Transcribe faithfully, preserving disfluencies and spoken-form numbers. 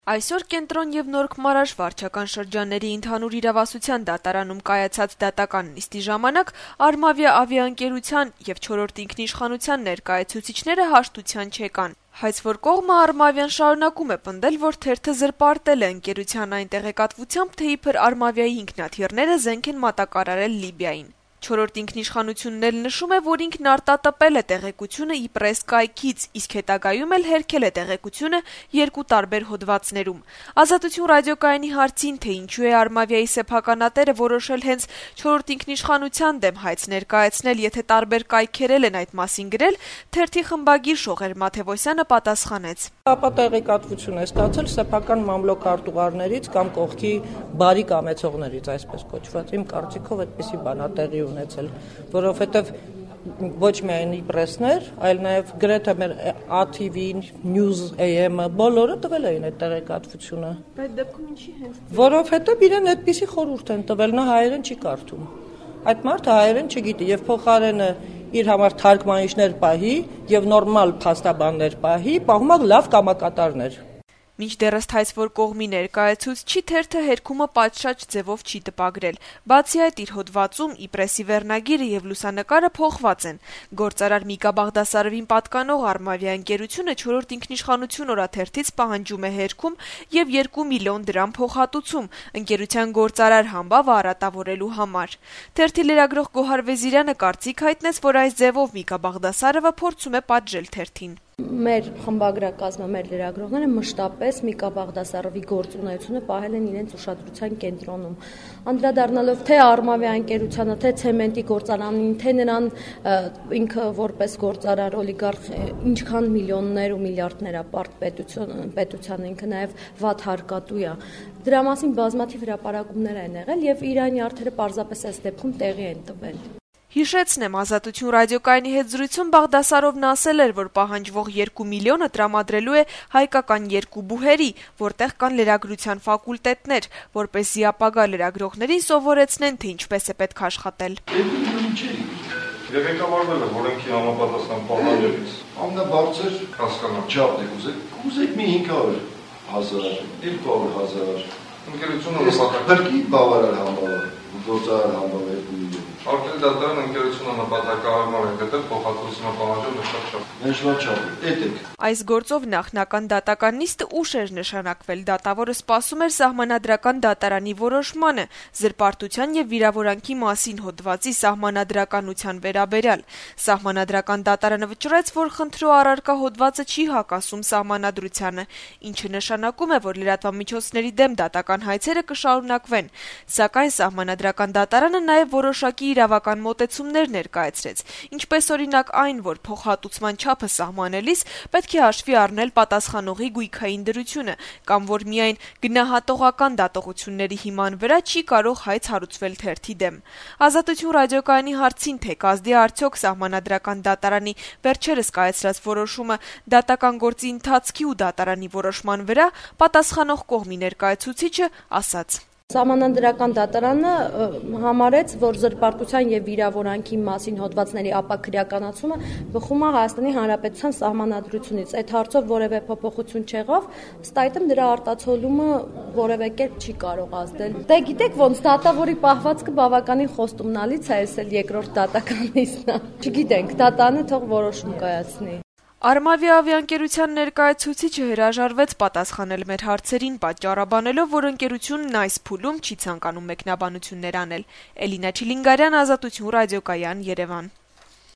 Այսօր Կենտրոն եւ Նոր Քմարաշ վարչական շրջանների ընդհանուր իրավասության դատարանում կայացած դատական նիստի ժամանակ Արմավիա ավիաընկերության եւ չորրորդ ինքնիշխանության ներկայացուցիչները հաշտության չեկան։ Հայց որ կողմը Արմավիան շարունակում է պնդել, որ թերթը զրպարտել է ընկերության այն տեղեկատվությամբ, թե իբր Արմավիայի ինքնաթիռները զենք են մատակարարել Լիբիային։ Չորրորդ ինքնիշխանությունն էլ նշում է, որ ինքն արտատպել է տեղեկությունը իպրես կայքից, իսկ հետագայում էլ հերքել է տեղեկությունը երկու տարբեր հոդվածներում։ Ազատություն ռադիոկայանի հարցին, թե ինչու է Արմավիայի սեփականատերը որոշել հենց չորրորդ ինքնիշխանության դեմ հայց ներկայացնել, եթե տարբեր կայքերել են այդ մասին գրել, թերթի խմբագիր Շողեր Մաթևոսյանը պատասխանեց. Ապա տեղեկատվություն է ստացել սեփական մամլոքարտուղարներից կամ կողքի բարի կամեցողներից, այսպես կոչված։ Իմ կարծիքով այդպիսի բան ա տեղի ունեցել, որովհետև ոչ միայն իպրեսներ, այլ նաև գրեթե մեր A T V-ին, News A M-ը բոլորը տվել էին այդ տեղեկատվությունը։ Բայց դեպքում ինչի հենց Որովհետև իրեն այդպիսի խորհուրդ են տվել, նա հայերեն չի կարդում։ Այդ մարդը հայերեն չգիտի եւ փոխարենը իր համար թարգմանիչներ պահի եւ նորմալ փաստաբաններ պահի, պահում է լավ կամակատարներ։ Մինչդեռս հայց որ կողմի ներկայացուցչի թերթը հերքումը պատշաճ ձևով չի տպագրել։ Բացի այդ, իր հոդվածում իպրեսի վերնագիրը եւ լուսանկարը փոխված են։ Գործարար Միկա Բաղդասարովին պատկանող Արմավիա ընկերությունը չորրորդ ինքնիշխանություն օրաթերթից պահանջում է հերքում եւ երկու միլիոն դրամ փոխհատուցում ընկերության գործարար համբավը արատավորելու համար։ Թերթի լրագրող Գոհար Վեզիրյանը կարծիք հայտնեց, որ այս ձևով Միկա Բաղդասարովը փորձում է պատժել թերթին։ Մեր խմբագրակազմը, մեր լրագրողները մշտապես Միկա Բաղդասարովի գործունեությունը պահել են իրենց ուշադրության կենտրոնում։ Անդրադառնալով թե Արմավիա ընկերությանը, թե ցեմենտի գործարանին, թե նրան ինքը որպես գործարար օլիգարխ ինչքան միլիոններ ու միլիարդներ է պարտ պետություն, պետությանը ինքը նաև վատ հարկատու է։ Դրա մասին բազմաթիվ հրապարակումներ են եղել եւ Իրանի արդերը պարզապես այս դեպքում տեղի են տվել։ Հիշեցնեմ, Ազատություն ռադիոկայանի հետ զրույցում Բաղդասարովն ասել էր, որ պահանջվող երկու միլիոնը տրամադրելու է հայկական երկու բուհերի, որտեղ կան լրագրության ֆակուլտետներ, որպեսզի ապագա լրագրողներին սովորեցնեն, թե ինչպես է պետք աշխատել։ Եվ եկամարվել է օրենքի համապատասխան պահանջներից։ Ամենաբարձր հասկանալ չափն եք ուզեք, ուզեք մի հինգ հարյուր հազար, երկու հարյուր հազար։ Ընկերությունը նպատակ Բրկի բավարար համբավը, գործարար համբավը երկու միլիոն։ Արկել դատարան ընկերությունը նպատակահարմար է գտել փոխհատուցումը պահանջել նշված չափ։ Նշված չափ, էդ եք։ Այս գործով նախնական դատական նիստը ուշ էր նշանակվել, դատավորը սպասում էր սահմանադրական դատարանի որոշմանը, զրպարտության եւ վիրավորանքի մասին հոդվածի սահմանադրականության վերաբերյալ։ Սահմանադրական դատարանը վճռեց, որ խնդրու առարկա հոդվածը չի հակասում սահմանադրությանը, ինչը նշանակում է, որ լրատվամիջոցների դեմ դատական հայցերը կշարունակվեն, սակայն սահմանադրական դատարանը նաեւ որոշակի իրավական մոտեցումներ ներկայացրեց, ինչպես օրինակ այն, որ փոխհատուցման չափը սահմանելիս պետք է հաշվի առնել պատասխանողի գույքային դրությունը, կամ որ միայն գնահատողական դատողությունների հիման վրա չի կարող հայց հարուցվել թերթի դեմ։ Ազատություն ռադիոկայանի հարցին, թե կազդի արդյոք սահմանադրական դատարանի վերջերս կայացրած որոշումը դատական գործի ընթացքի ու դատարանի որոշման վրա, պատասխանող կողմի ներկայացուցիչը ասաց. Սահմանադրական դատարանը համարեց, որ զրպարտության եւ վիրավորանքի մասին հոդվածների ապաքրյականացումը բխում է Հայաստանի Հանրապետության սահմանադրությունից։ Այդ հարցով որևէ փոփոխություն չեղավ, ըստ այդմ դրա արտացոլումը որևէ կերպ չի կարող ազդել։ Դե գիտեք ոնց դատավորի պահվածքը բավականին խոստումնալից է, այս էլ երկրորդ դատական նիստն է։ Չգիտենք, դատանը թող որոշում կայացնի։ Արմավիա ավիաընկերության ներկայացուցիչը հրաժարվեց պատասխանել մեր հարցերին, պատճառաբանելով, որ ընկերությունն այս փուլում չի ցանկանում մեկնաբանություններ անել։ Էլինա Չիլինգարյան, Ազատություն ռադիոկայան, Երևան։